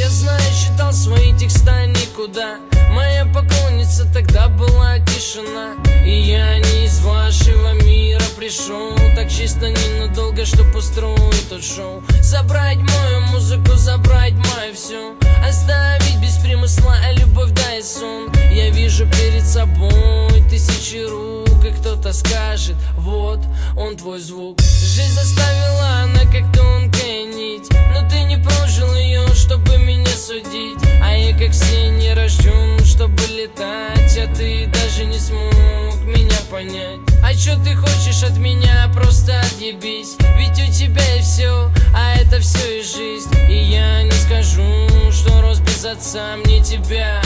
Я знаю, читал свои текста никуда. Моя поклонница тогда была тишина. И я не из вашего мира пришел, так чисто ненадолго, чтоб устроить тут шоу. Забрать мою музыку, забрать мое все, оставить без примысла, а любовь дай сон. Я вижу перед собой тысячи рук, и кто-то скажет: вот он твой звук. Жизнь заставила, она как тонкая нить, но ты не прожил ее, чтобы меня судить. А я как все не рожден, чтобы летать, а ты даже не смог меня понять. А чё ты хочешь от меня? Просто отъебись, ведь у тебя и все, а это все и жизнь. И я не скажу, что рос без отца, мне тебя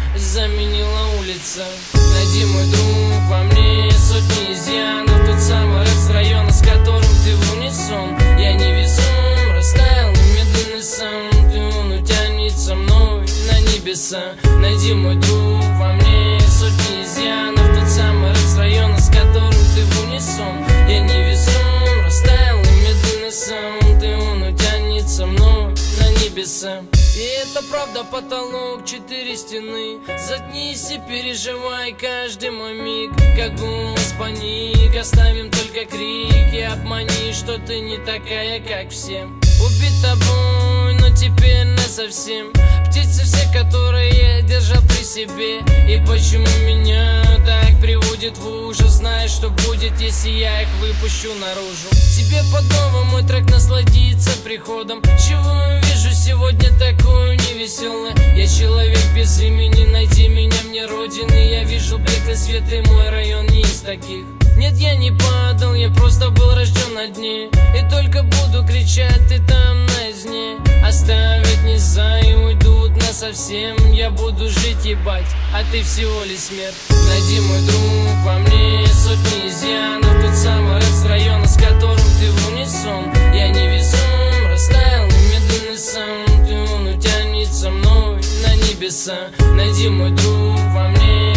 заменила улица. Найди, мой друг, во мне сотни изъянов, тот самый рэп с района, с которым ты в унисон. Я не весом, растаял медленный сам, он утянет со мной на небеса. Найди, мой друг, во мне сотни изъянов, тот самый рэп с района, с которым ты в унисон. Я не весом, растаял медленный сам, он утянет со мной на небеса. И это правда потолок, 4 стены. Заткнись и переживай каждый мой миг, как голос паник. Оставим только крики, обмани, что ты не такая, как все. Убит тобой, но теперь насовсем. Птицы все, которые я держал при себе. И почему меня так приводит в ужас? Знаешь, что будет, если я их выпущу наружу. Тебе под новым мой трек насладиться приходом. Чего вижу сегодня такое невеселое? Я человек без имени, найди меня, мне родины. Я вижу блеклый свет, и мой район не из таких. Нет, я не падал, я просто был рожден на дне. И только буду кричать, ты там на изне. Оставят низа и уйдут насовсем. Я буду жить, ебать, а ты всего лишь смерть. Найди, мой друг, во мне сотни изъянов, тот самый рэп с района, с которым ты в унисон. Я не весом, растаял медленный сам, он утянет со мной на небеса. Найди, мой друг, во мне